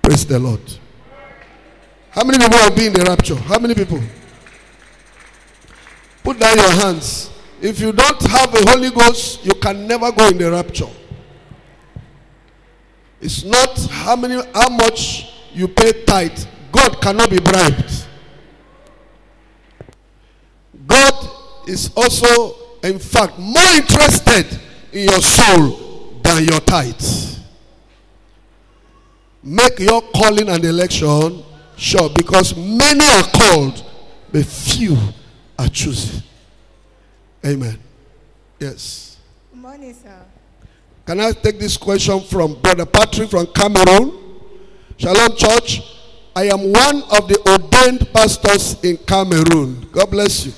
Praise the Lord. How many people will be in the rapture? How many people? Put down your hands. If you don't have the Holy Ghost, you can never go in the rapture. It's not how much you pay tithe. God cannot be bribed. God is also, in fact, more interested in your soul than your tithe. Make your calling and election sure, because many are called, but few are chosen. Amen. Yes. Good morning, sir. Can I take this question from Brother Patrick from Cameroon? Shalom, church. I am one of the ordained pastors in Cameroon. God bless you.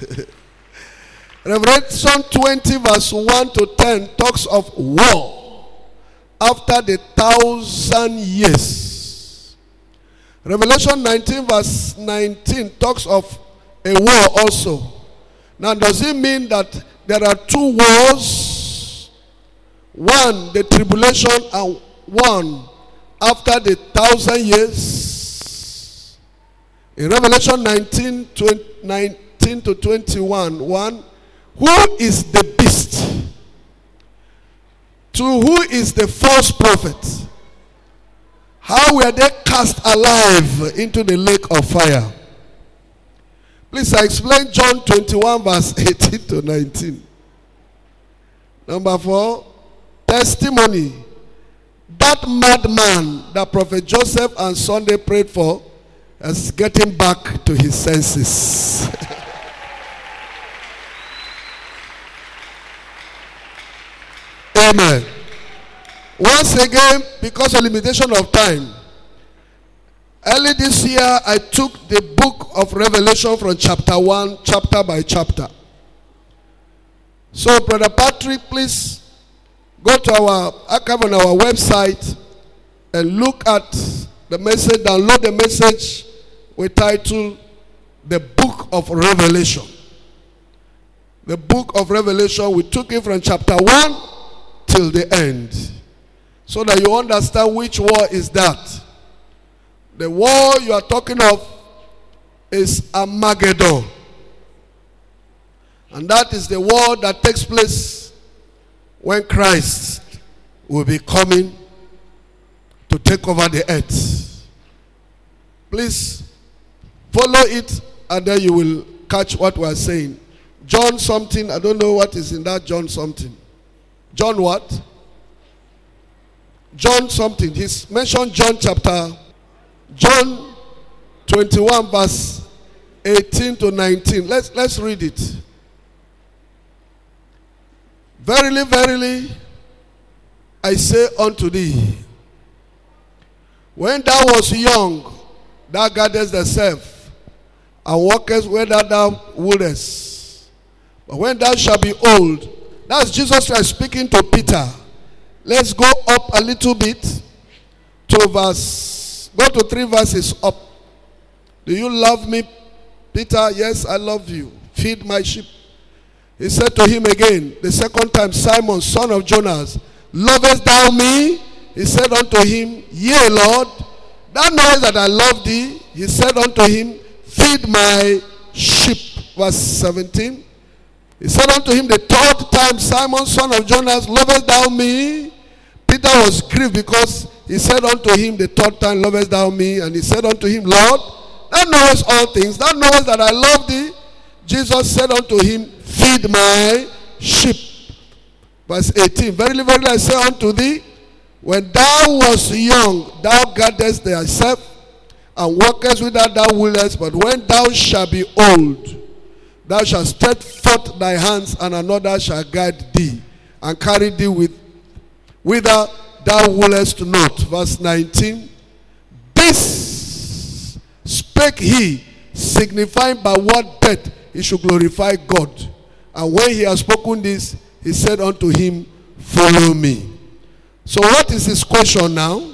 Revelation 20 verse 1 to 10 talks of war after the 1,000 years. Revelation 19 verse 19 talks of a war also. Now, does it mean that there are two wars? One, the tribulation, and one after the 1,000 years? In Revelation 19 to 21, 1, who is the beast? To who is the false prophet? How were they cast alive into the lake of fire? Please, I explain John 21 verse 18 to 19. Number 4, testimony. That madman that Prophet Joseph and Sunday prayed for is getting back to his senses. Amen. Once again, because of limitation of time, early this year I took the book of Revelation from chapter 1, chapter by chapter. So, Brother Patrick, please go to our archive on our website and look at the message, download the message we titled The Book of Revelation. The Book of Revelation, we took it from chapter 1 till the end, so that you understand which war is that. The war you are talking of is Armageddon. And that is the war that takes place when Christ will be coming to take over the earth. Please follow it, and then you will catch what we are saying. John something, I don't know what is in that John something. John what? John something. He's mentioned John 21 verse 18 to 19. Let's read it. Verily, verily, I say unto thee, when thou wast young, thou guardest thyself, and walkest whither thou wouldest. But when thou shalt be old, that's Jesus Christ speaking to Peter. Let's go up a little bit to go to 3 verses up. Do you love me, Peter? Yes, I love you. Feed my sheep. He said to him again, the second time, Simon, son of Jonas, lovest thou me? He said unto him, yea, Lord. Thou knowest that I love thee. He said unto him, feed my sheep. Verse 17. He said unto him the third time, Simon, son of Jonas, lovest thou me? Peter was grieved because he said unto him the third time, lovest thou me? And he said unto him, Lord, thou knowest all things. Thou knowest that I love thee. Jesus said unto him, feed my sheep. Verse 18. Verily, verily, I say unto thee, when thou wast young, thou guardest thyself, and walkest whither thou wouldest. But when thou shalt be old, thou shalt stretch forth thy hands, and another shall guide thee, and carry thee whither thou wouldest not. Verse 19. This spake he, signifying by what death he should glorify God. And when he had spoken this, he said unto him, follow me. So what is his question now?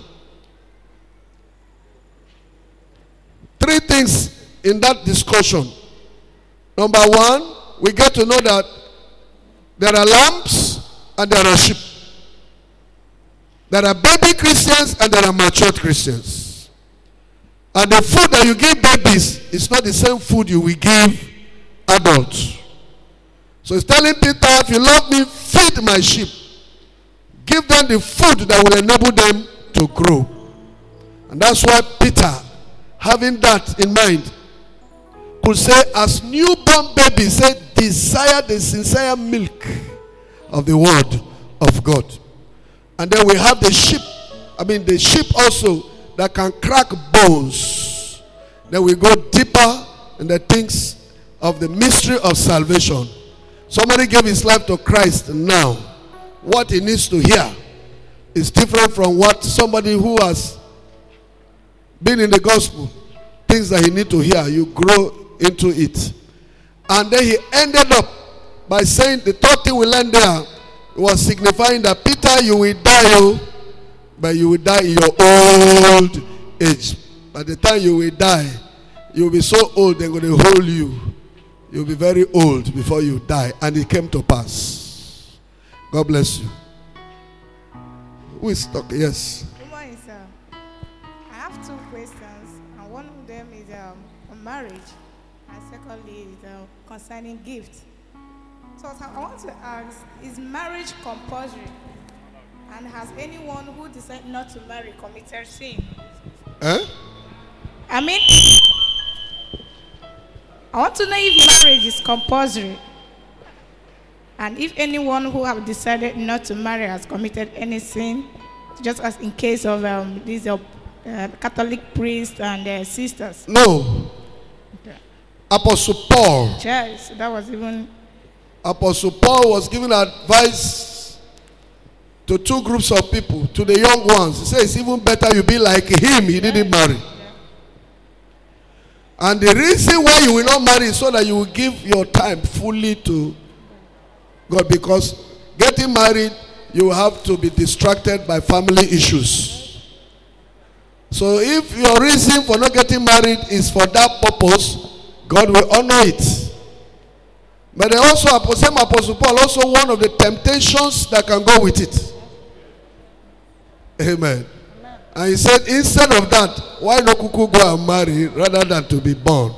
3 things in that discussion. Number 1, we get to know that there are lambs and there are sheep. There are baby Christians and there are matured Christians. And the food that you give babies is not the same food you will give adults. So he's telling Peter, if you love me, feed my sheep. Give them the food that will enable them to grow. And that's why Peter, having that in mind, could say, as newborn babies, say, desire the sincere milk of the word of God. And then we have the sheep. The sheep also that can crack bones. Then we go deeper in the things of the mystery of salvation. Somebody gave his life to Christ now. What he needs to hear is different from what somebody who has been in the gospel thinks that he needs to hear. You grow into it. And then he ended up by saying, the third thing we learned there was signifying that, Peter, you will die, but you will die in your old age. By the time you will die, you will be so old, they're going to hold you. You'll be very old before you die. And it came to pass. God bless you. Who is talking? Yes. Good morning, sir. I have two questions. And one of them is on marriage. And secondly is concerning gifts. So I want to ask, is marriage compulsory? And has anyone who decided not to marry committed sin? I want to know if marriage is compulsory. And if anyone who have decided not to marry has committed any sin, just as in case of these Catholic priests and sisters. No. Okay. Apostle Paul. Yes, that was even... Apostle Paul was giving advice to two groups of people, to the young ones. He says, it's even better you be like him. He didn't marry. Yeah. And the reason why you will not marry is so that you will give your time fully to God. Because getting married, you have to be distracted by family issues. So if your reason for not getting married is for that purpose, God will honor it. But then also, same Apostle Paul, also one of the temptations that can go with it. Amen. And he said, instead of that, why not kuku go and marry rather than to be born?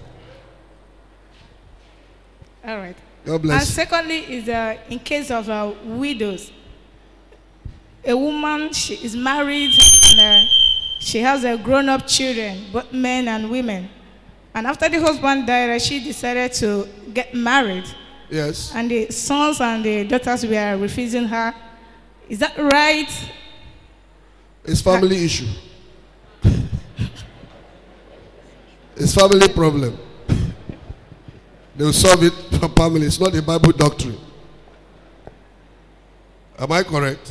All right. God bless. And secondly is in case of widows. A woman, she is married and she has grown-up children, both men and women. And after the husband died, she decided to get married. Yes. And the sons and the daughters were refusing her. Is that right? It's family issue. It's family problem. They will solve it for family. It's not a Bible doctrine. Am I correct?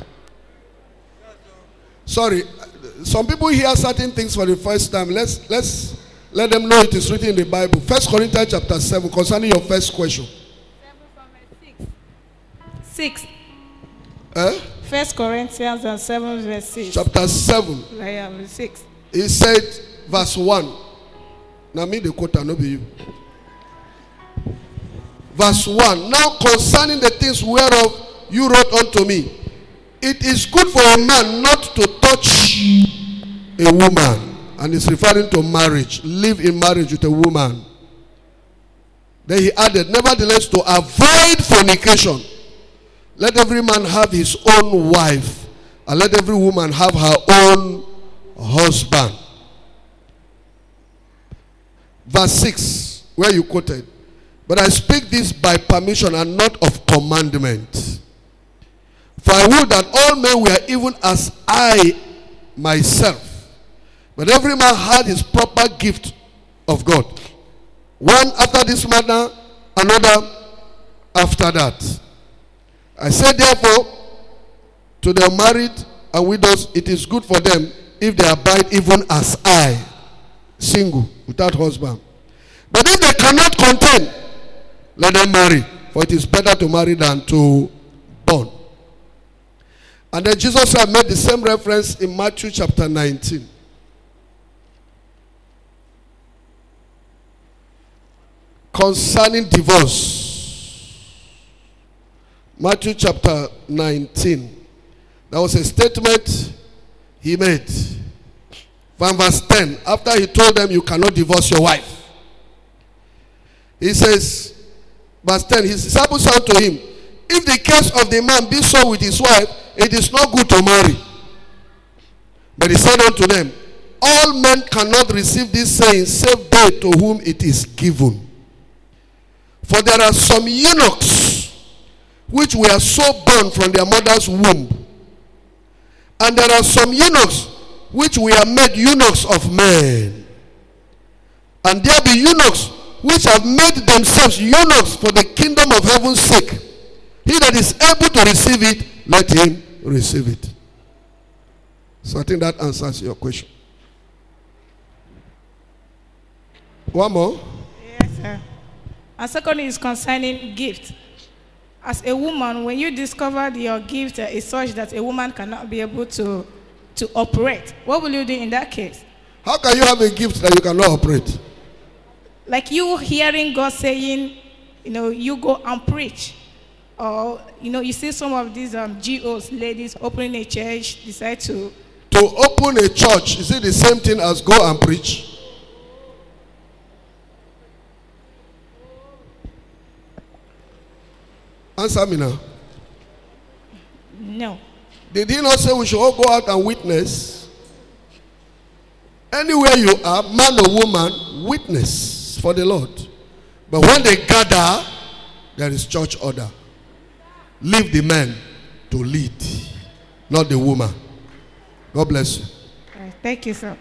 Sorry. Some people hear certain things for the first time. Let's let them know it is written in the Bible. 1 Corinthians chapter 7, concerning your first question. 6. 1 Corinthians 7 verse 6. Chapter 7. Verse 6. He said, verse 1. Now me the quote, not be you. Verse 1. Now concerning the things whereof you wrote unto me, it is good for a man not to touch a woman. And it's referring to marriage. Live in marriage with a woman. Then he added, nevertheless, to avoid fornication, let every man have his own wife, and let every woman have her own husband. Verse 6, where you quoted, but I speak this by permission and not of commandment. For I would that all men were even as I myself. But every man had his proper gift of God. One after this manner, another after that. I said therefore, to the married and widows, it is good for them if they abide even as I, single, without husband. But if they cannot contain, let them marry. For it is better to marry than to burn. And then Jesus had made the same reference in Matthew chapter 19. Concerning divorce. Matthew chapter 19. That was a statement he made. From verse 10, after he told them you cannot divorce your wife. He says, verse 10, his disciples said to him, if the case of the man be so with his wife, it is not good to marry. But he said unto them, all men cannot receive this saying, save they to whom it is given. For there are some eunuchs which were so born from their mother's womb. And there are some eunuchs which were made eunuchs of men. And there be eunuchs which have made themselves eunuchs for the kingdom of heaven's sake. He that is able to receive it, let him receive it. So I think that answers your question. One more? Yes, sir. And second is concerning gift. As a woman, when you discovered your gift is such that a woman cannot be able to operate, what will you do in that case? How can you have a gift that you cannot operate? Like you hearing God saying, you go and preach. Or, you see some of these GOs, ladies, opening a church, decide to... To open a church, is it the same thing as go and preach? Answer me now. No. Did he not say we should all go out and witness? Anywhere you are, man or woman, witness for the Lord. But when they gather, there is church order. Leave the man to lead, not the woman. God bless you. Thank you, sir.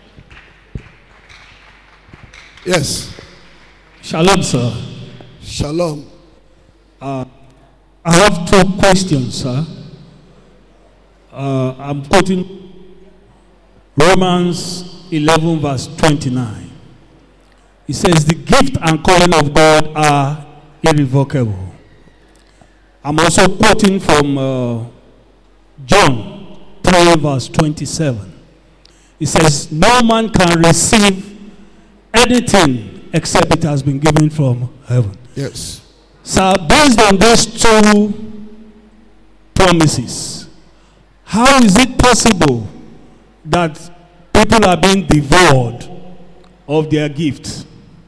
Yes. Shalom, sir. Shalom. I have two questions, sir. I'm quoting Romans 11, verse 29. It says, the gift and calling of God are irrevocable. I'm also quoting from John 3, verse 27. It says, no man can receive anything except it has been given from heaven. Yes. So based on those two promises, how is it possible that people are being devoured of their gifts?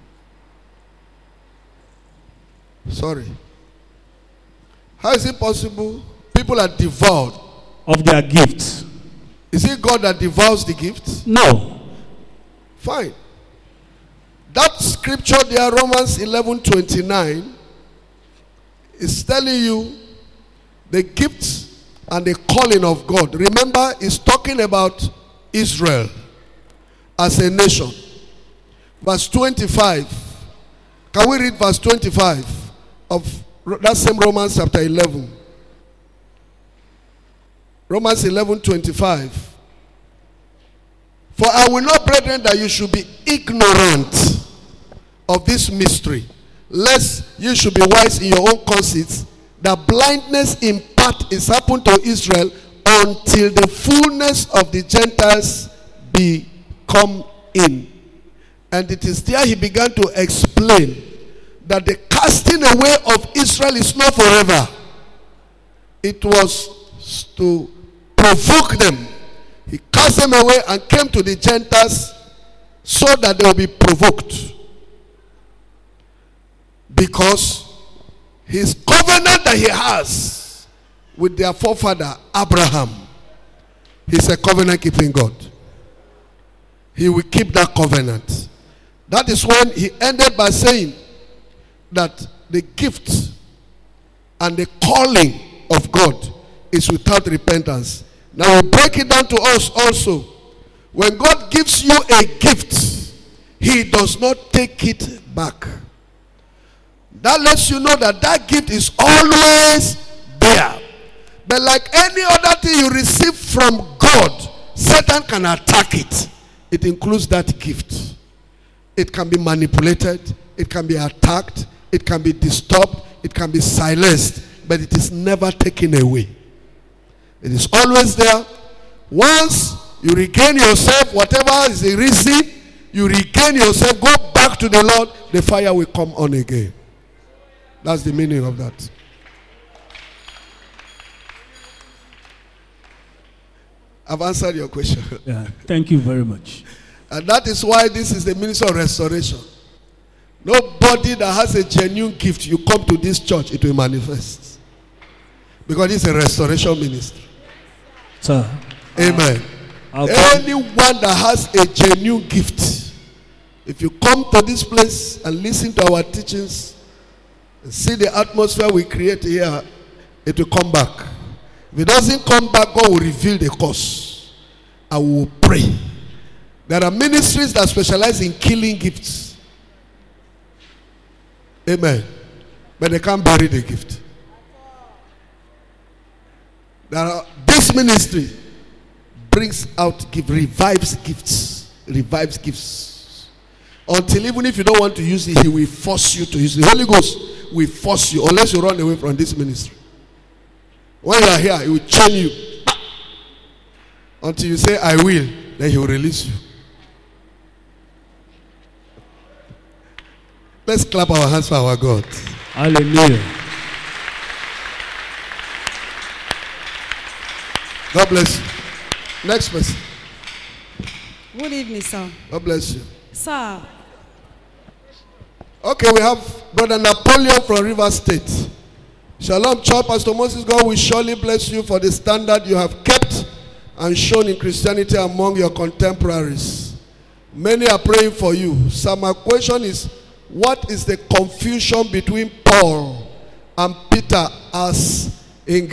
Sorry. How is it possible people are devoured of their gifts? Is it God that devours the gifts? No. Fine. That scripture there, Romans 11:29, is telling you the gifts and the calling of God. Remember, it's talking about Israel as a nation. Verse 25. Can we read verse 25 of that same Romans chapter 11? Romans 11:25. For I will not, brethren, that you should be ignorant of this mystery, lest you should be wise in your own conceits, that blindness in part is happened to Israel until the fullness of the Gentiles be come in. And it is there he began to explain that the casting away of Israel is not forever. It was to provoke them. He cast them away and came to the Gentiles so that they will be provoked. Because his covenant that he has with their forefather Abraham, he's a covenant keeping God. He will keep that covenant. That is when he ended by saying that the gift and the calling of God is without repentance. Now we break it down to us also. When God gives you a gift, he does not take it back. That lets you know that that gift is always there. But like any other thing you receive from God, Satan can attack it. It includes that gift. It can be manipulated. It can be attacked. It can be disturbed. It can be silenced. But it is never taken away. It is always there. Once you regain yourself, whatever is the reason, you regain yourself, go back to the Lord, the fire will come on again. That's the meaning of that. I've answered your question. Yeah, thank you very much. And that is why this is the ministry of restoration. Nobody that has a genuine gift, you come to this church, it will manifest. Because it's a restoration ministry. Sir. Amen. Anyone that has a genuine gift, if you come to this place and listen to our teachings, and see the atmosphere we create here, it will come back. If it doesn't come back, God will reveal the cause. I will pray. There are ministries that specialize in killing gifts. Amen. But they can't bury the gift. This ministry brings out, revives gifts. Revives gifts. Until even if you don't want to use it, he will force you to use it. The Holy Ghost will force you unless you run away from this ministry. When you are here, he will chain you. Until you say, I will, then he will release you. Let's clap our hands for our God. Hallelujah. God bless you. Next person. Good evening, sir. God bless you. Sir. Okay, we have Brother Napoleon from River State. Shalom, Church. Pastor Moses, God will surely bless you for the standard you have kept and shown in Christianity among your contemporaries. Many are praying for you. So my question is, what is the confusion between Paul and Peter as in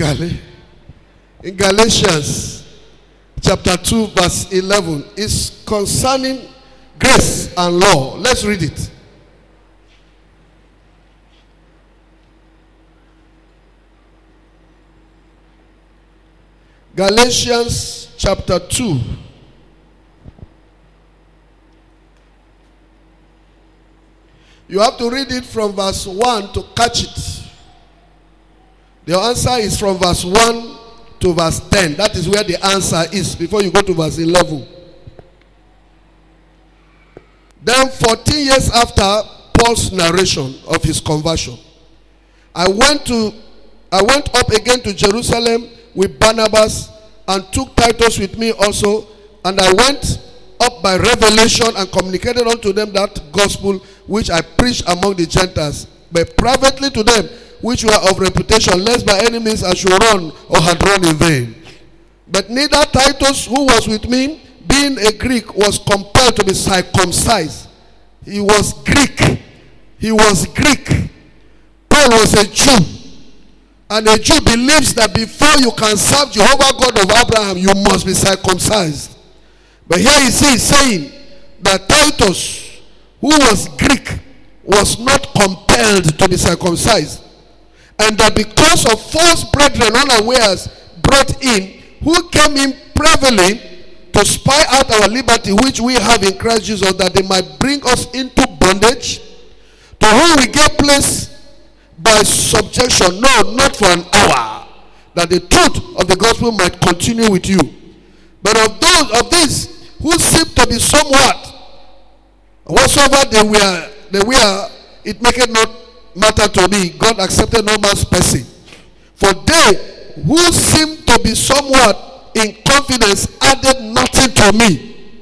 Galatians chapter 2 verse 11 is concerning grace and law. Let's read it. Galatians chapter 2. You have to read it from verse 1 to catch it. The answer is from verse 1 to verse 10. That is where the answer is before you go to verse 11. Then 14 years after Paul's narration of his conversion, I went up again to Jerusalem with Barnabas and took Titus with me also, and I went up by revelation and communicated unto them that gospel which I preached among the Gentiles, but privately to them which were of reputation, lest by any means I should run or had run in vain. But neither Titus, who was with me, being a Greek, was compelled to be circumcised. He was Greek. Paul was a Jew. And a Jew believes that before you can serve Jehovah God of Abraham, you must be circumcised. But here he is saying that Titus, who was Greek, was not compelled to be circumcised. And that because of false brethren unawares brought in, who came in privily to spy out our liberty which we have in Christ Jesus, that they might bring us into bondage, to whom we gave place by subjection, no, not for an hour, that the truth of the gospel might continue with you. But of these who seem to be somewhat, whatsoever they were, it maketh not matter to me. God accepted no man's person. For they who seem to be somewhat in confidence added nothing to me.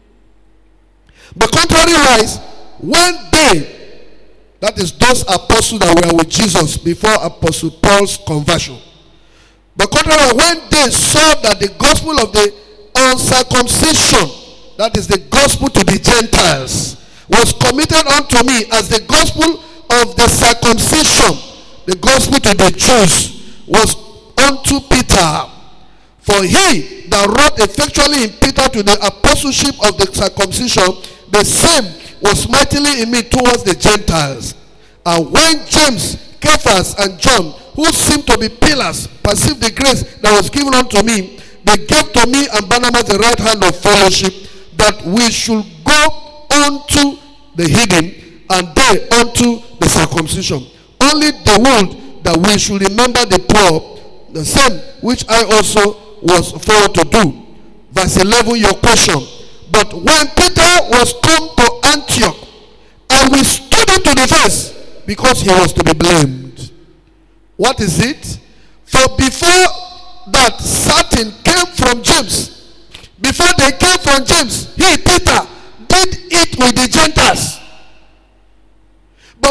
But contrariwise, when they, that is those apostles that were with Jesus before Apostle Paul's conversion, but contrariwise, when they saw that the gospel of the uncircumcision, that is the gospel to the Gentiles, was committed unto me as the gospel of the circumcision, the gospel to the Jews was unto Peter. For he that wrought effectually in Peter to the apostleship of the circumcision, the same was mightily in me towards the Gentiles. And when James, Cephas, and John, who seemed to be pillars, perceived the grace that was given unto me, they gave to me and Barnabas the right hand of fellowship, that we should go unto the heathen, and they unto the circumcision. Only the wound that we should remember the poor, the same which I also was forward to do. Verse 11, your question. But when Peter was come to Antioch, and we stood him to the face, because he was to be blamed. What is it? For before that certain came from James, before they came from James, he, Peter,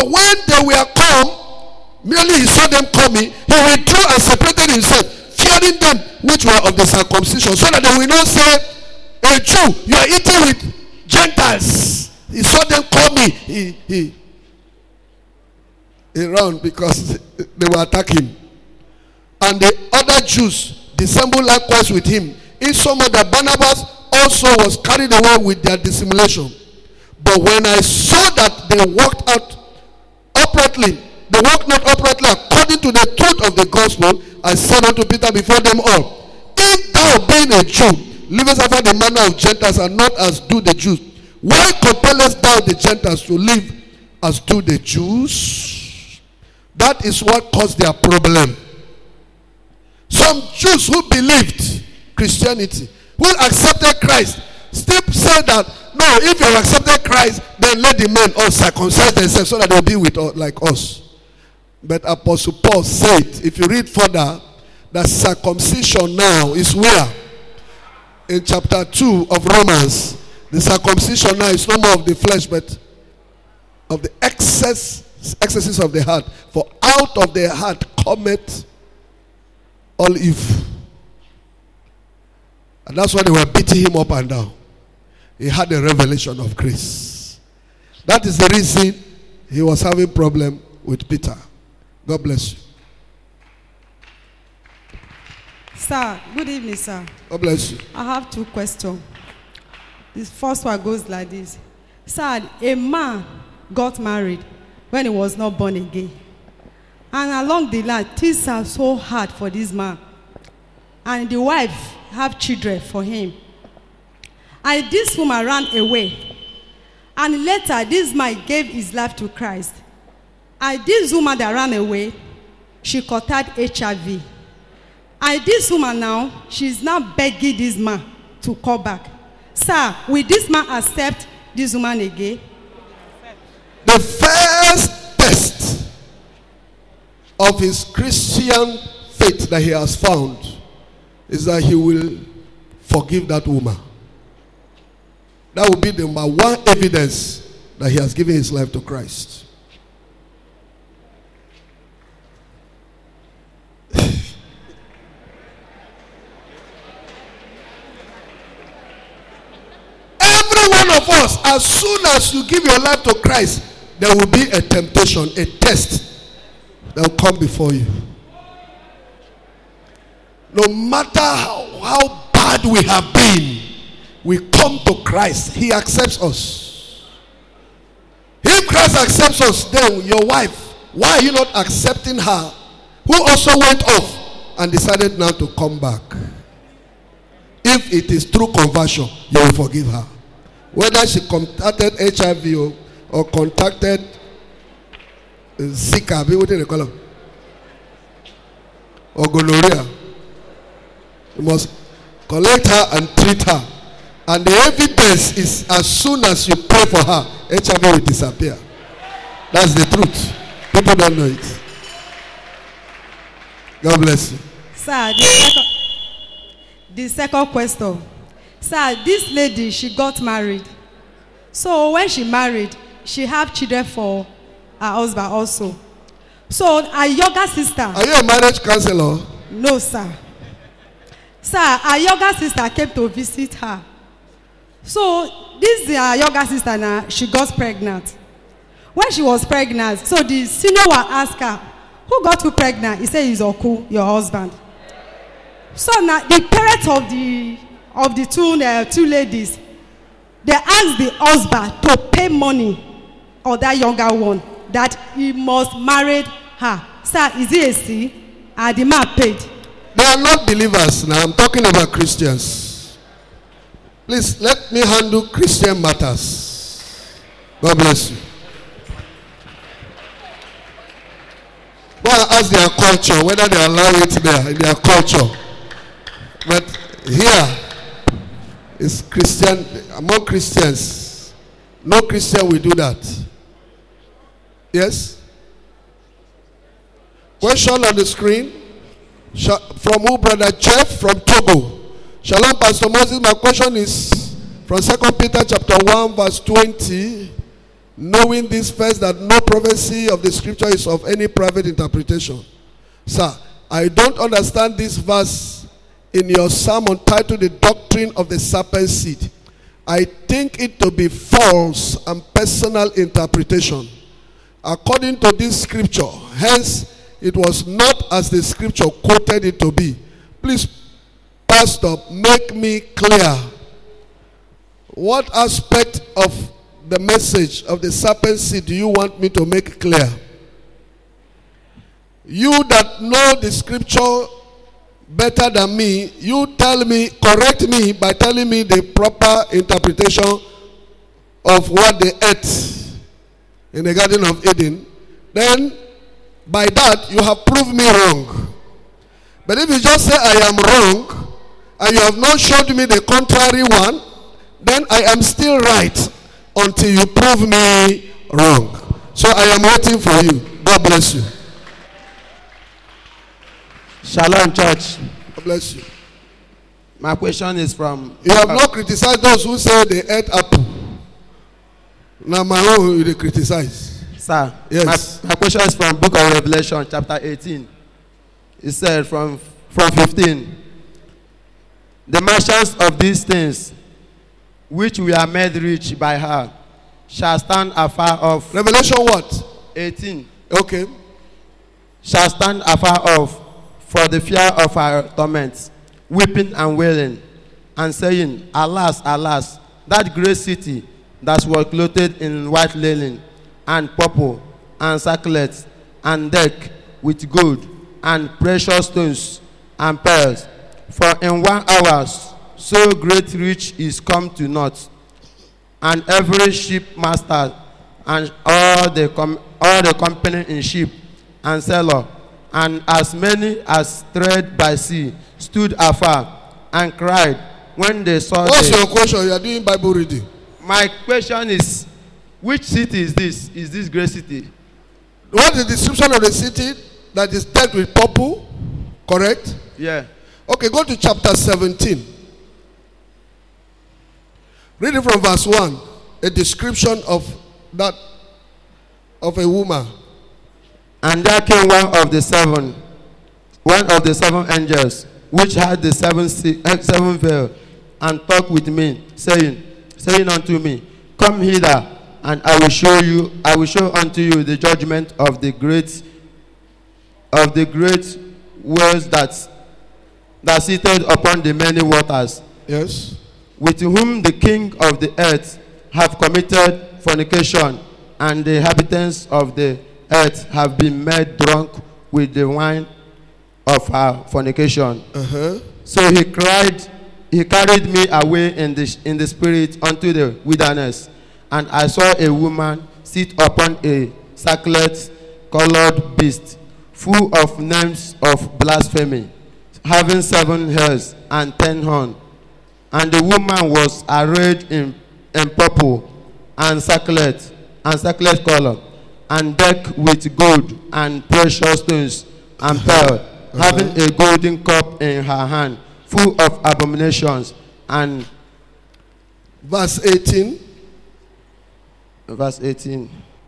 But when they were come, merely he saw them coming, he withdrew and separated himself, fearing them which were of the circumcision, so that they will not say, a Jew, you are eating with Gentiles. He saw them coming. He ran because they were attacking. And the other Jews dissembled likewise with him, insomuch that Barnabas also was carried away with their dissimulation. But when I saw that they walked not uprightly according to the truth of the gospel, I said unto Peter before them all, if thou being a Jew, livest after the manner of Gentiles and not as do the Jews, why compellest thou the Gentiles to live as do the Jews? That is what caused their problem. Some Jews who believed Christianity, who accepted Christ, still say that, no, if you have accepted Christ, then let the men all circumcise themselves so that they'll be with us, like us. But Apostle Paul said, if you read further, that circumcision now is where? In chapter 2 of Romans, the circumcision now is no more of the flesh, but of the excesses of the heart. For out of the heart cometh all evil. And that's why they were beating him up and down. He had a revelation of grace. That is the reason he was having problem with Peter. God bless you. Sir, good evening, sir. God bless you. I have two questions. The first one goes like this. Sir, a man got married when he was not born again. And along the line, things are so hard for this man. And the wife have children for him. And this woman ran away. And later, this man gave his life to Christ. And this woman that ran away, she contracted HIV. And this woman now, she's now begging this man to come back. Sir, will this man accept this woman again? The first test of his Christian faith that he has found is that he will forgive that woman. That will be the number one evidence that he has given his life to Christ. Every one of us, as soon as you give your life to Christ, there will be a temptation, a test that will come before you. No matter how bad we have been, we come to Christ. He accepts us. If Christ accepts us, then your wife, why are you not accepting her, who also went off and decided now to come back? If it is true conversion, you will forgive her. Whether she contacted HIV or contacted Zika, what do they call them? Or gonorrhea. You must collect her and treat her. And the evidence is, as soon as you pray for her, HIV will disappear. That's the truth. People don't know it. God bless you. Sir, the second question. Sir, this lady, she got married. So when she married, she had children for her husband also. So her younger sister. Are you a marriage counselor? No, sir. Sir, her younger sister came to visit her. So this her younger sister now, she got pregnant. When she was pregnant, so the senior one asked her, who got you pregnant? He said, it's Oku, your husband. So now the parents of the two ladies, they asked the husband to pay money on that younger one, that he must marry her. Sir, is it a sin? And the man paid. They are not believers now. I'm talking about Christians. Please let me handle Christian matters. God bless you. Go and ask their culture whether they allow it there in their culture. But here is Christian, among Christians, no Christian will do that. Yes? Question on the screen. From who? Brother Jeff from Togo. Shalom, Pastor Moses. My question is from 2 Peter chapter 1 verse 20. knowing this first, that no prophecy of the scripture is of any private interpretation. Sir, I don't understand this verse in your sermon titled The Doctrine of the Serpent Seed. I think it to be false and personal interpretation. According to this scripture, hence it was not as the scripture quoted it to be. Please, Pastor, make me clear. What aspect of the message of the serpent seed do you want me to make clear? You that know the scripture better than me, you tell me, correct me by telling me the proper interpretation of what they ate in the Garden of Eden. Then, by that, you have proved me wrong. But if you just say I am wrong, and you have not showed me the contrary one, then I am still right until you prove me wrong. So I am waiting for you. God bless you. Shalom, church. God bless you. My question is from... You have not criticized those who say they ate apple. Now my own you criticize. Sir, yes. My question is from Book of Revelation, chapter 18. It said from 15. The merchants of these things, which we are made rich by her, shall stand afar off. Revelation what? 18. Okay. Shall stand afar off for the fear of our torments, weeping and wailing, and saying, Alas, alas, that great city that was clothed in white linen, and purple, and sackcloth, and decked with gold, and precious stones, and pearls. For in 1 hour so great rich is come to naught, and every shipmaster and all the company in ship and sailor, and as many as tread by sea, stood afar and cried when they saw. What's your question? You are doing Bible reading. My question is, which city is this? Is this great city? What is the description of the city that is decked with purple? Correct? Yeah. Okay, go to chapter 17. Read it from verse 1. A description of that, of a woman. And there came one of the seven angels, which had the seven veil, and talked with me, saying unto me, Come hither, and I will show unto you the judgment of the great whales that seated upon the many waters. Yes. With whom the king of the earth have committed fornication, and the inhabitants of the earth have been made drunk with the wine of her fornication. So he carried me away in the spirit unto the wilderness, and I saw a woman sit upon a scarlet-colored beast, full of names of blasphemy, having 7 heads and 10 horns. And the woman was arrayed in purple and scarlet color, and decked with gold and precious stones and pearl, having a golden cup in her hand, full of abominations. And verse 18. Verse 18.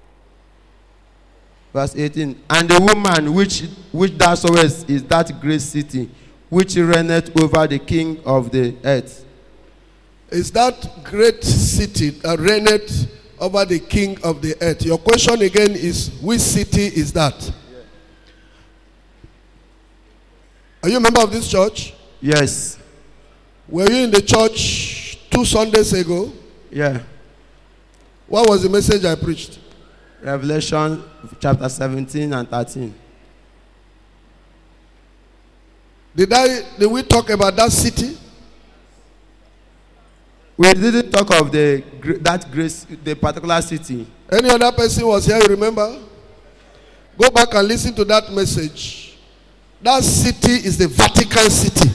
And the woman which thou sawest is that great city, which reigneth over the king of the earth. Is that great city that reigneth over the king of the earth? Your question again is, which city is that? Yeah. Are you a member of this church? Yes. Were you in the church 2 Sundays ago? Yeah. What was the message I preached? Revelation chapter 17 and 13. Did we talk about that city? We didn't talk of the particular city. Any other person was here, you remember? Go back and listen to that message. That city is the Vatican City.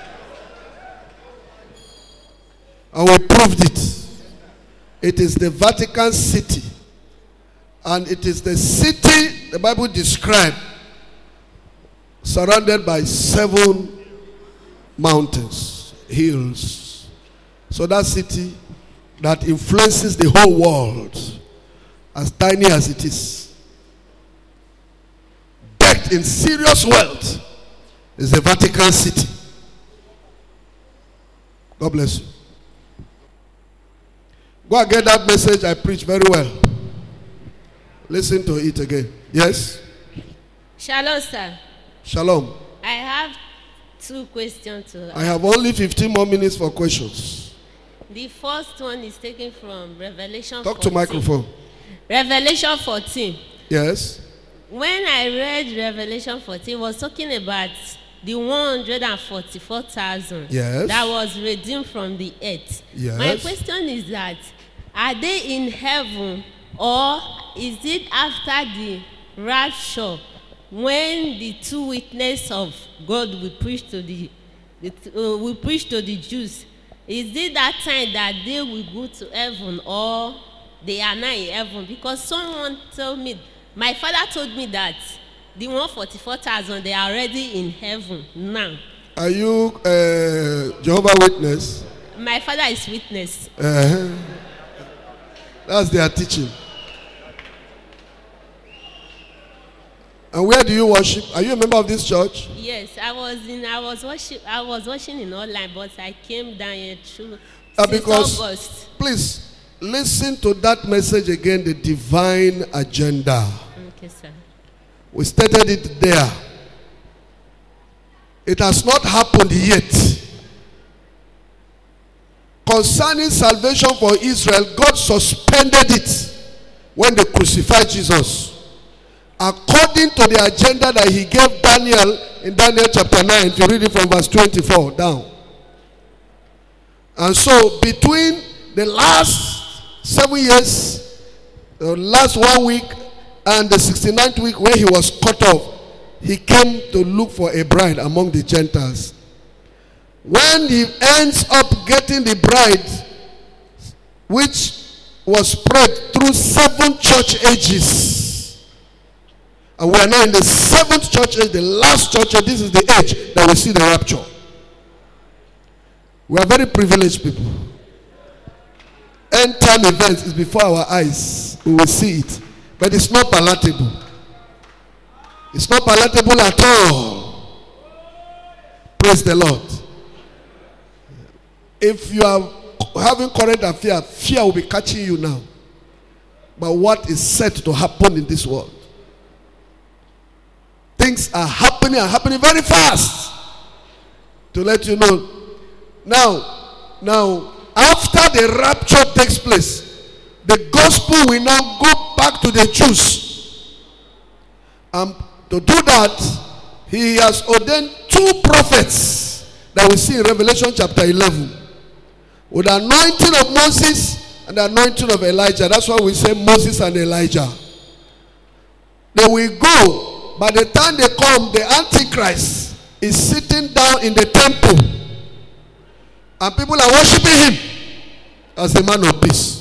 And we proved it. It is the Vatican City. And it is the city the Bible described, surrounded by 7 mountains, hills. So that city that influences the whole world. as tiny as it is, decked in serious wealth, is the Vatican City. God bless you. Go and get that message I preach very well. Listen to it again. Yes? Shalom, sir. Shalom. I have 2 questions to I have only 15 more minutes for questions. The first one is taken from Revelation 14. Talk to microphone. Revelation 14. Yes? When I read Revelation 14, it was talking about the 144,000 Yes. that was redeemed from the earth. Yes. My question is that, are they in heaven, or is it after the rapture when the 2 witnesses of God will preach to the Jews? Is it that time that they will go to heaven, or they are not in heaven? Because someone told me, my father told me that the 144,000, they are already in heaven now. Are you Jehovah's Witness? My father is witness. That's their teaching. And where do you worship? Are you a member of this church? Yes, I was watching in online, but I came down here through Because, August. please, listen to that message again, the divine agenda. Okay, sir. We stated it there. It has not happened yet. Concerning salvation for Israel, God suspended it when they crucified Jesus, according to the agenda that he gave Daniel in Daniel chapter 9. If you read it from verse 24 down. And so between the last 7 years, the last 1 week, and the 69th week where he was cut off, he came to look for a bride among the Gentiles. When he ends up getting the bride, which was spread through 7 church ages, and we are now in the 7th church age, the last church age. This is the age that we see the rapture. We are very privileged people. End time events is before our eyes. We will see it. But it's not palatable. It's not palatable at all. Praise the Lord. If you are having current affair, fear will be catching you now. But what is set to happen in this world? Things are happening and happening very fast. To let you know. Now, after the rapture takes place, the gospel will now go back to the Jews. To do that, he has ordained 2 prophets that we see in Revelation chapter 11. With the anointing of Moses and the anointing of Elijah. That's why we say Moses and Elijah. They will go. By the time they come, the Antichrist is sitting down in the temple. And people are worshiping him as the man of peace.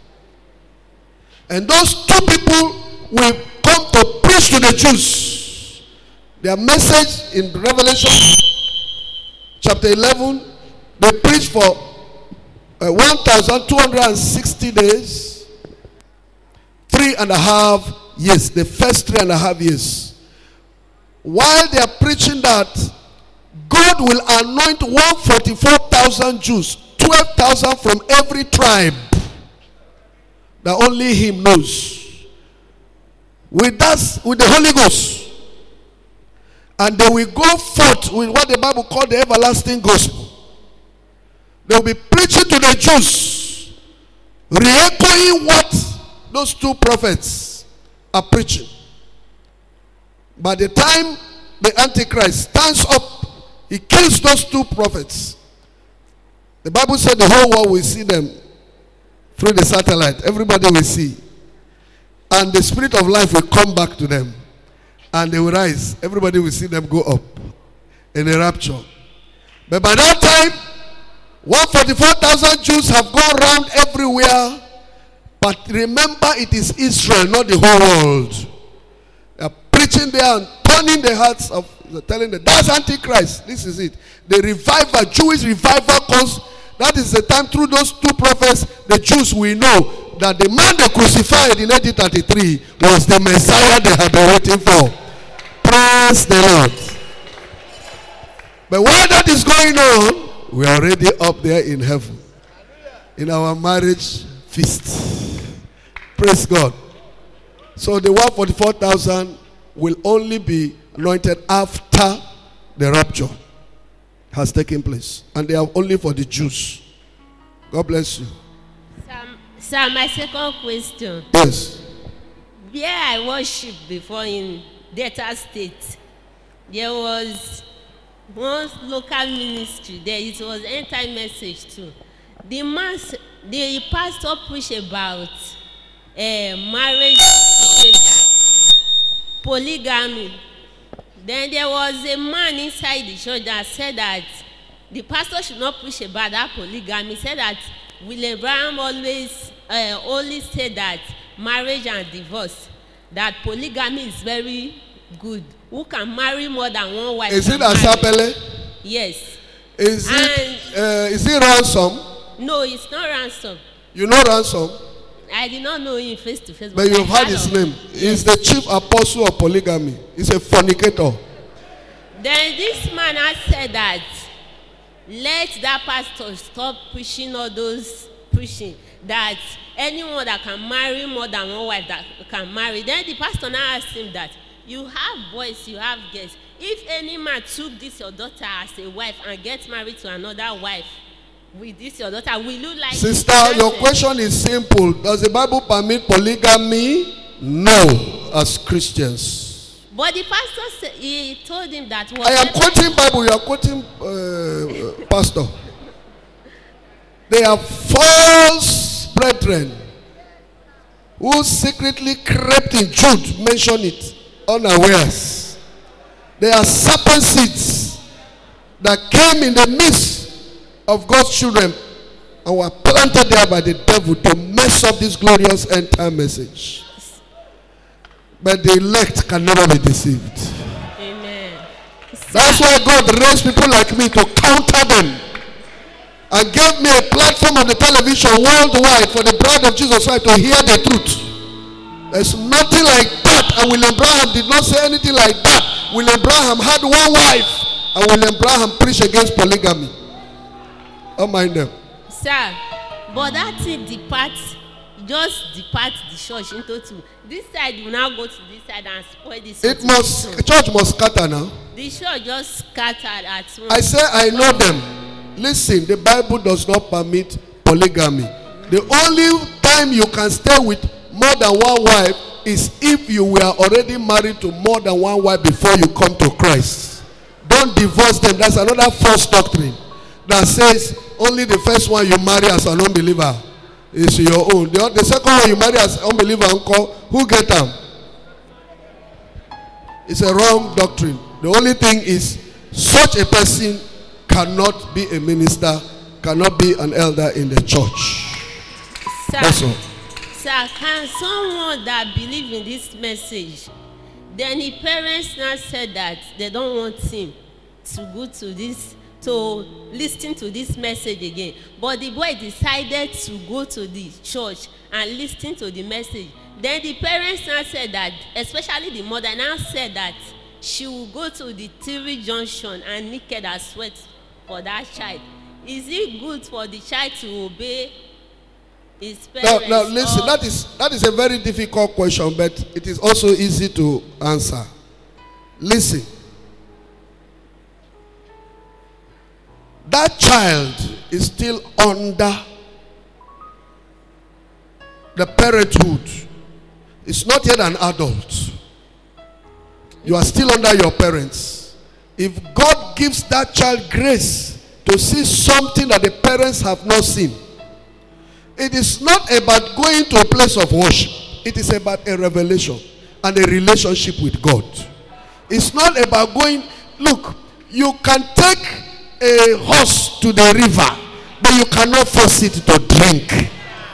And those 2 people will come to preach to the Jews. Their message in Revelation chapter 11, they preach for 1,260 days, 3.5 years, the first 3.5 years. While they are preaching that, God will anoint 144,000 Jews, 12,000 from every tribe that only him knows. With the Holy Ghost. And they will go forth with what the Bible called the everlasting gospel. They will be preaching to the Jews, re-echoing what those 2 prophets are preaching. By the time the Antichrist stands up, he kills those 2 prophets. The Bible said the whole world will see them through the satellite. Everybody will see. And the spirit of life will come back to them. And they will rise. Everybody will see them go up in a rapture. But by that time, 144,000 Jews have gone around everywhere. But remember, it is Israel, not the whole world. They are preaching there and turning the hearts of, telling them, that's Antichrist. This is it. The revival, Jewish revival comes. That is the time through those 2 prophets, the Jews will know that the man they crucified in 1933 was the Messiah they had been waiting for. Praise the Lord. But while that is going on, we are already up there in heaven, in our marriage feast. Praise God. So the 144,000 will only be anointed after the rapture has taken place. And they are only for the Jews. God bless you. Sir, my second question. Yes. Where I worshiped before in Delta State, there was one local ministry there. It was end-time message too. The pastor preached about marriage, polygamy. Then there was a man inside the church that said that the pastor should not preach about that polygamy. He said that William Branham always said that marriage and divorce, that polygamy is very good. Who can marry more than one wife? Is it Asapele? Yes. Is it ransom? No, it's not ransom. You know ransom? I did not know him face to face. But you've heard his name. He's the chief apostle of polygamy. He's a fornicator. Then this man has said that let that pastor stop preaching all those preaching that anyone that can marry more than one wife that can marry. Then the pastor now asked him that you have boys, you have girls. If any man took this your daughter as a wife and gets married to another wife with this your daughter, will you like? Sister, your question is simple. Does the Bible permit polygamy? No, as Christians. But the pastor said, he told him that. I am quoting Bible. You are quoting pastor. They are false brethren who secretly crept in. Jude mentioned it unawares. They are serpent seeds that came in the midst of God's children and were planted there by the devil to mess up this glorious end time message. But the elect can never be deceived. Amen. That's why God raised people like me to counter them and gave me a platform on the television worldwide for the bride of Jesus Christ to hear the truth. There's nothing like that, and William Branham did not say anything like that. William Branham had one wife, and William Branham preached against polygamy. Don't mind them. Sir, but that thing just depart the church into two. This side will now go to this side and spoil this. Church must scatter now. The church just scattered at once. I say I know them. Listen, the Bible does not permit polygamy. The only time you can stay with more than one wife is if you were already married to more than one wife before you come to Christ. Don't divorce them. That's another false doctrine that says only the first one you marry as an unbeliever is your own. The second one you marry as an unbeliever, uncle, who get them? It's a wrong doctrine. The only thing is such a person cannot be a minister, cannot be an elder in the church. Sir, that's all. Sir, can someone that believe in this message, then the parents now said that they don't want him to go to this, to listen to this message again, but the boy decided to go to the church and listen to the message. Then the parents now said that, especially the mother now said that she will go to the TV junction and naked and sweat for that child. Is it good for the child to obey his parents? Now listen, that is a very difficult question, but it is also easy to answer. Listen. That child is still under the parenthood. It's not yet an adult. You are still under your parents. If God gives that child grace to see something that the parents have not seen, it is not about going to a place of worship. It is about a revelation and a relationship with God. It's not about going, look, you can take a horse to the river, but you cannot force it to drink.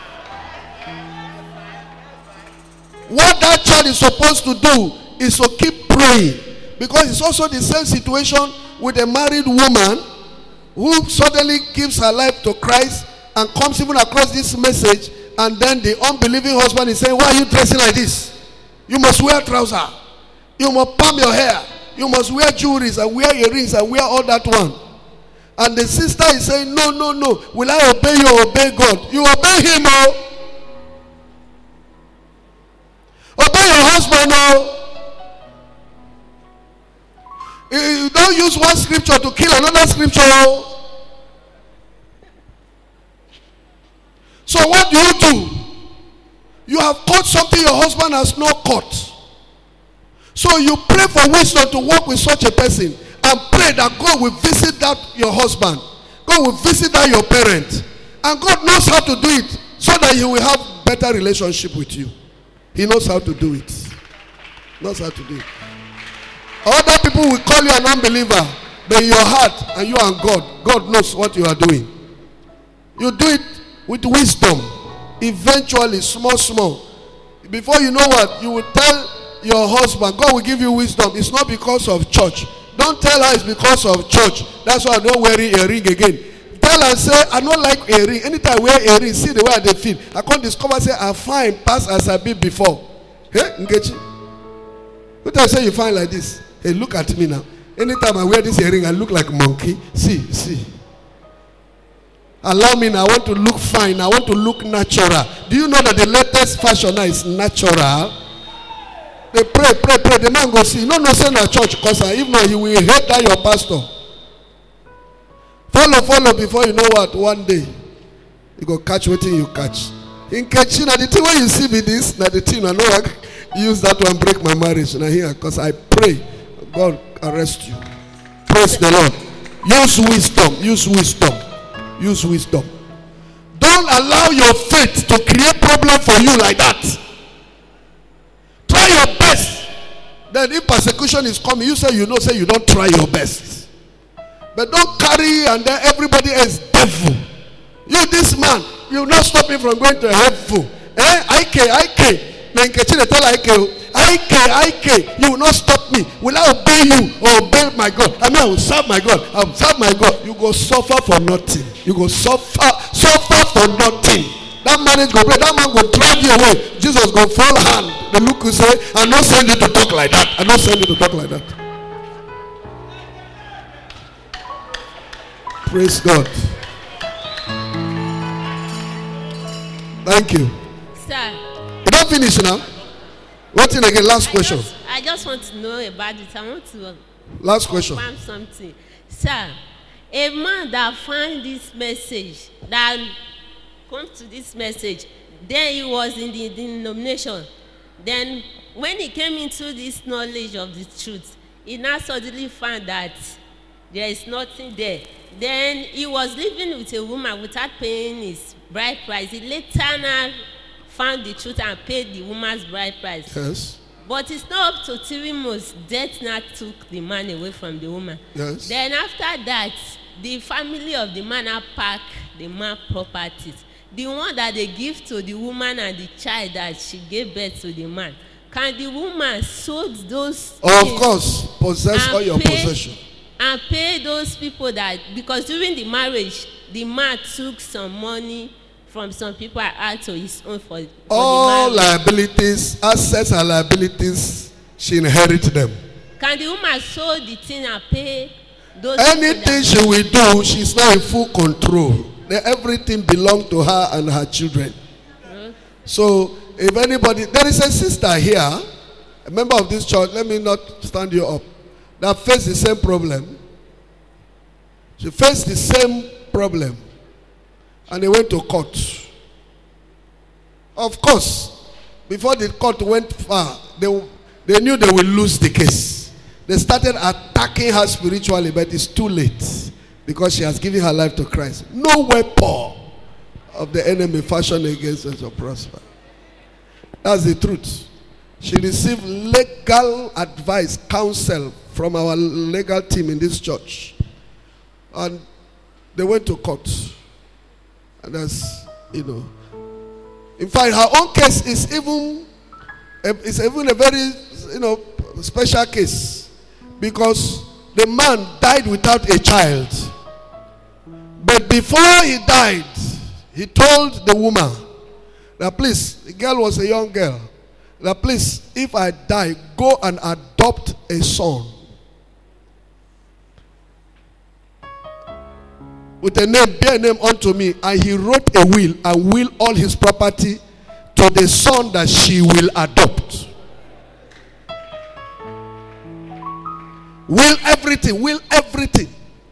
What that child is supposed to do is to keep praying, because it's also the same situation with a married woman who suddenly gives her life to Christ and comes even across this message And then the unbelieving husband is saying, why are you dressing like this? You must wear trousers. You must palm your hair. You must wear jewelry and wear earrings and wear all that one. And the sister is saying, no, no, no. Will I obey you or obey God? You obey him, oh. Obey your husband, oh. You don't use one scripture to kill another scripture, oh. So what do? You have caught something your husband has not caught. So you pray for wisdom to work with such a person and pray that God will visit that your husband. God will visit that your parent. And God knows how to do it so that he will have better relationship with you. He knows how to do it. Knows how to do it. Other people will call you an unbeliever, but in your heart and you and God knows what you are doing. You do it with wisdom. Eventually, small. Before you know what, you will tell your husband, God will give you wisdom. It's not because of church. Don't tell her it's because of church. That's why I don't wear a ring again. Tell her, say, I don't like a ring. Anytime I wear a ring, see the way they feel. I can't discover, say, I'm fine, pass as I be before. Hey, Ngechi? Who tell you say you fine like this? Hey, look at me now. Anytime I wear this earring, I look like a monkey. See. Allow me now. I want to look fine. I want to look natural. Do you know that the latest fashion now is natural? They pray. The man go see. No, send a church because if not, he will hate that your pastor. Follow before you know what. One day, you go catch what you catch. In catching, the thing when you see me this, now the thing I know I use that one break my marriage. Now here, because I pray, God arrest you. Praise the Lord. Use wisdom. Don't allow your faith to create problem for you like that. Try your best. Then if persecution is coming, you say you don't try your best. But don't carry and then everybody else devil. You this man, you will not stop me from going to heaven. IK. You will not stop me. Will I obey you or obey my God? I will serve my God. I will serve my God. You go suffer for nothing. You go suffer for nothing. That marriage go break. That man go drag you away. Jesus go fall hand. The look will say, I'm not sending you to talk like that. Praise God. Thank you. Sir. You don't finish now? What's in again? Last question. I just want to know about it. I want to last question. Confirm something. Sir, a man that find this message, that comes to this message, then he was in the denomination. Then when he came into this knowledge of the truth, he now suddenly found that there is nothing there. Then he was living with a woman without paying his bride price. He later now found the truth and paid the woman's bride price. Yes. But it's not up to 3 months. Death now took the man away from the woman. Yes. Then after that, the family of the man now pack the man properties. The one that they give to the woman and the child that she gave birth to the man. Can the woman sold those of course, possess all your possession. And pay those people that, because during the marriage, the man took some money from some people and add to his own for all the marriage. Liabilities, assets and liabilities, she inherited them. Can the woman sold the thing and pay those? Anything she will do, she's not in full control. Everything belongs to her and her children. So if anybody, there is a sister here, a member of this church, let me not stand you up, that faced the same problem. She faced the same problem. And they went to court. Of course, before the court went far, they knew they would lose the case. They started attacking her spiritually, but it's too late because she has given her life to Christ. No weapon of the enemy fashioned against her shall prosper. That's the truth. She received legal advice, counsel from our legal team in this church. And they went to court. And that's, in fact, her own case is even a very, special case. Because the man died without a child. But before he died, he told the woman That please, the girl was a young girl. That please, if I die, go and adopt a son. With a name, bear a name unto me. And he wrote a will and will all his property to the son that she will adopt. Will everything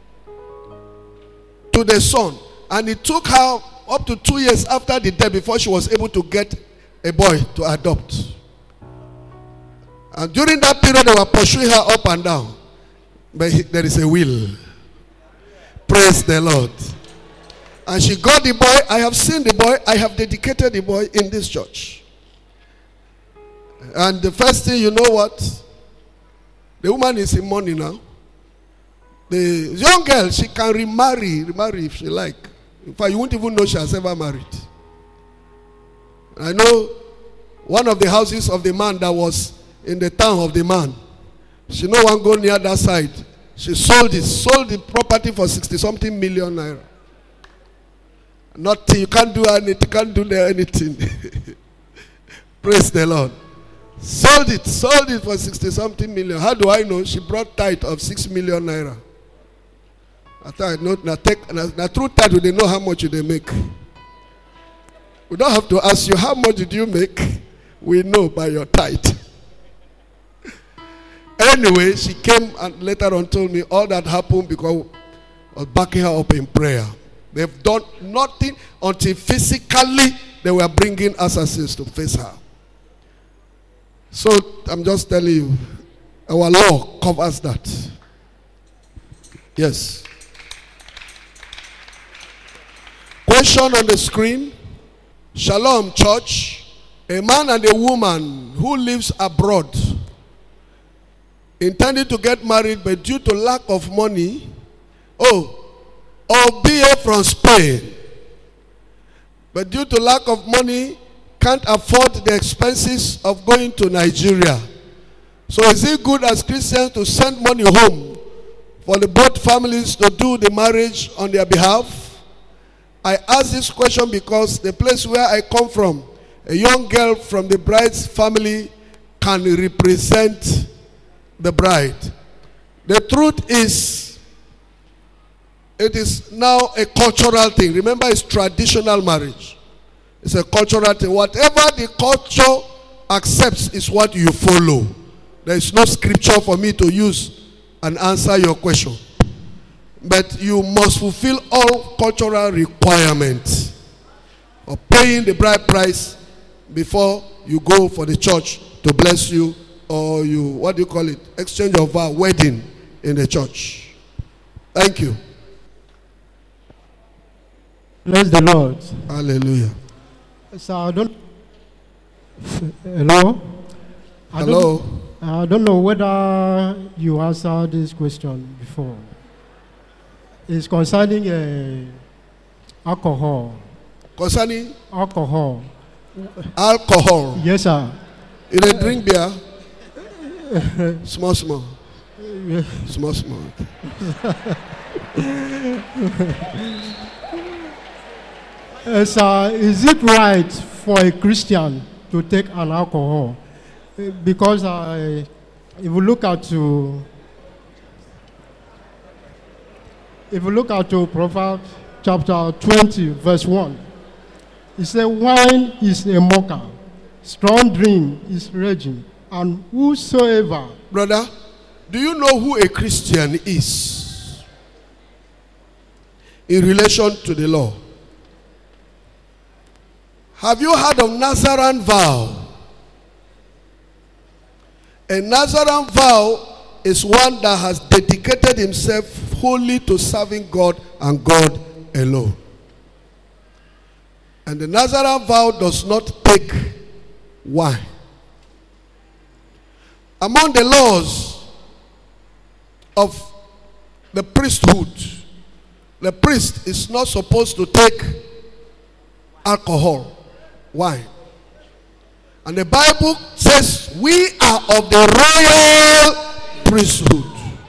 to the son. And it took her up to 2 years after the death before she was able to get a boy to adopt. And during that period, they were pursuing her up and down. But there is a will. Praise the Lord. And she got the boy. I have seen the boy. I have dedicated the boy in this church. And the first thing, you know what? The woman is in money now. The young girl, she can remarry if she like. In fact, you won't even know she has ever married. I know one of the houses of the man that was in the town of the man. She no one go near that side. She sold the property for 60-something million naira. Nothing, you can't do anything. Praise the Lord. Sold it for 60-something million. How do I know? She brought tithe of 6 million naira. I thought, now through tithe, they know how much they make. We don't have to ask you, how much did you make? We know by your tithe. Anyway, she came and later on told me all that happened because I was backing her up in prayer. They've done nothing until physically they were bringing assassins to face her. So I'm just telling you, our law covers that. Yes. Question on the screen. Shalom, church. A man and a woman who lives abroad intended to get married, but due to lack of money, albeit from Spain, but due to lack of money, can't afford the expenses of going to Nigeria. So is it good as Christians to send money home for the both families to do the marriage on their behalf? I ask this question because the place where I come from, a young girl from the bride's family can represent the bride. The truth is, it is now a cultural thing. Remember, it's traditional marriage. It's a cultural thing. Whatever the culture accepts is what you follow. There is no scripture for me to use and answer your question. But you must fulfill all cultural requirements of paying the bride price before you go for the church to bless you, or you, what do you call it, exchange of vow, wedding in the church. Thank you. Bless the Lord. Hallelujah. So I don't. Hello. Hello. I don't know whether you answered this question before. It's concerning alcohol. Concerning alcohol. Alcohol. Yes, sir. You dey drink beer? Small. Small. Sir, is it right for a Christian to take an alcohol? Because if you look at to Proverbs chapter 20, verse 1, it says, wine is a mocker, strong drink is raging, and whosoever. Brother, do you know who a Christian is in relation to the law? Have you heard of Nazarene vow? A Nazarene vow is one that has dedicated himself wholly to serving God and God alone. And the Nazarene vow does not take wine. Among the laws of the priesthood, the priest is not supposed to take alcohol, wine. And the Bible says we are of the royal priesthood.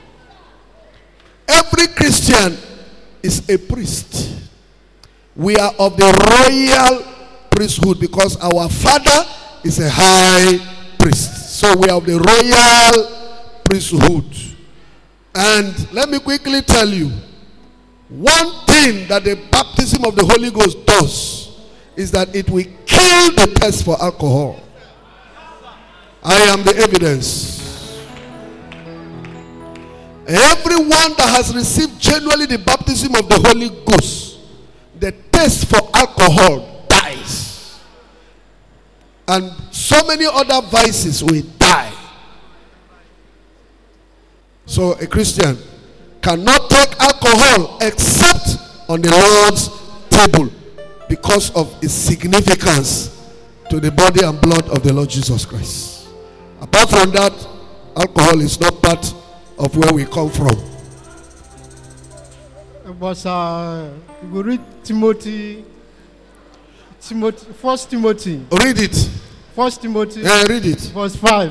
Every Christian is a priest. We are of the royal priesthood because our Father is a high priest. So we have the royal priesthood. And let me quickly tell you, one thing that the baptism of the Holy Ghost does is that it will kill the thirst for alcohol. I am the evidence. Everyone that has received genuinely the baptism of the Holy Ghost, the thirst for alcohol dies. And so many other vices will die. So a Christian cannot take alcohol except on the Lord's table because of its significance to the body and blood of the Lord Jesus Christ. Apart from that, alcohol is not part of where we come from. But we read Timothy, 1 Timothy. Read it. 1 Timothy. Yeah, read it. Verse 5.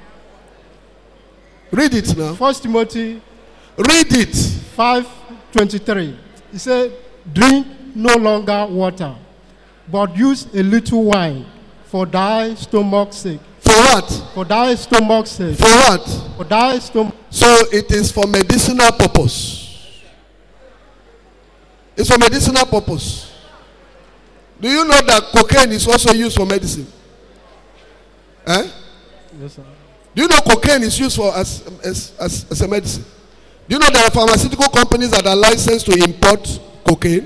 Read it now. 1 Timothy. Read it. 5:23. He said, drink no longer water, but use a little wine for thy stomach's sake. For what? For thy stomach's sake. For what? For thy stomach. So it is for medicinal purpose. It's for medicinal purpose. Do you know that cocaine is also used for medicine? Eh? Yes, sir. Do you know cocaine is used for as a medicine? Do you know there are pharmaceutical companies that are licensed to import cocaine?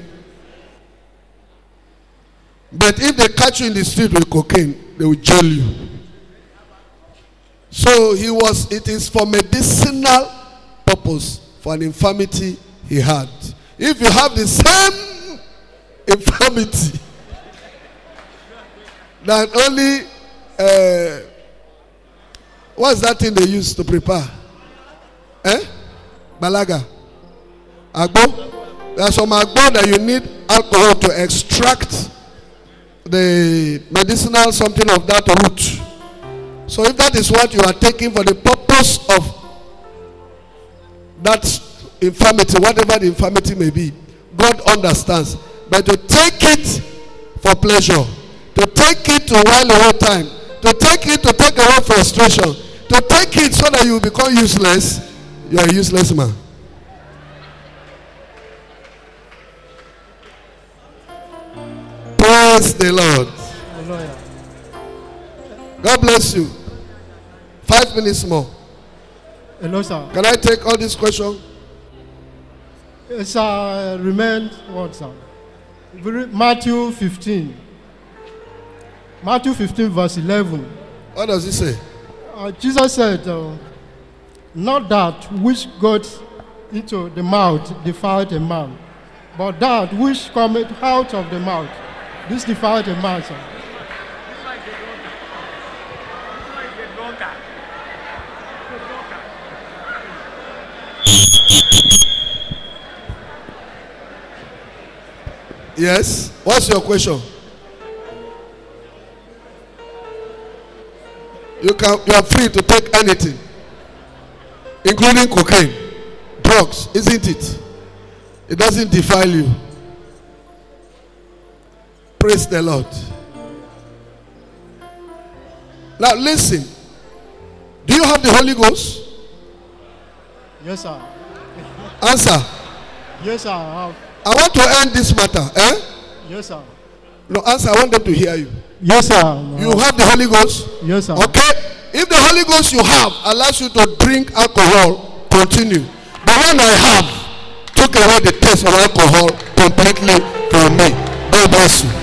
But if they catch you in the street with cocaine, they will jail you. So it is for medicinal purpose, for an infirmity he had. If you have the same infirmity that only what's that thing they use to prepare? Balaga. Agbo. There's some agbo that you need alcohol to extract the medicinal something of that root. So if that is what you are taking for the purpose of that infirmity, whatever the infirmity may be, God understands. But to take it for pleasure, to take it to while away time, to take it to take away frustration, to take it so that you become useless, you are a useless man. Praise the Lord. Hallelujah. God bless you. 5 minutes more. Hello, sir. Can I take all these questions? Yes, sir. Remain what, sir? We read Matthew 15. Matthew 15, verse 11. What does it say? Jesus said, not that which goes into the mouth defiled a man, but that which cometh out of the mouth, this defiled a man, sir. Yes. What's your question? You are free to take anything, including cocaine, drugs, isn't it? It doesn't defile you. Praise the Lord. Now listen. Do you have the Holy Ghost? Yes, sir. Answer. Yes, sir, I have. I want to end this matter. Yes, sir. No, answer. I want them to hear you. Yes, sir. You have the Holy Ghost? Yes, sir. Okay. If the Holy Ghost you have allows you to drink alcohol, continue. The one I have took away the taste of alcohol completely from me. God bless you.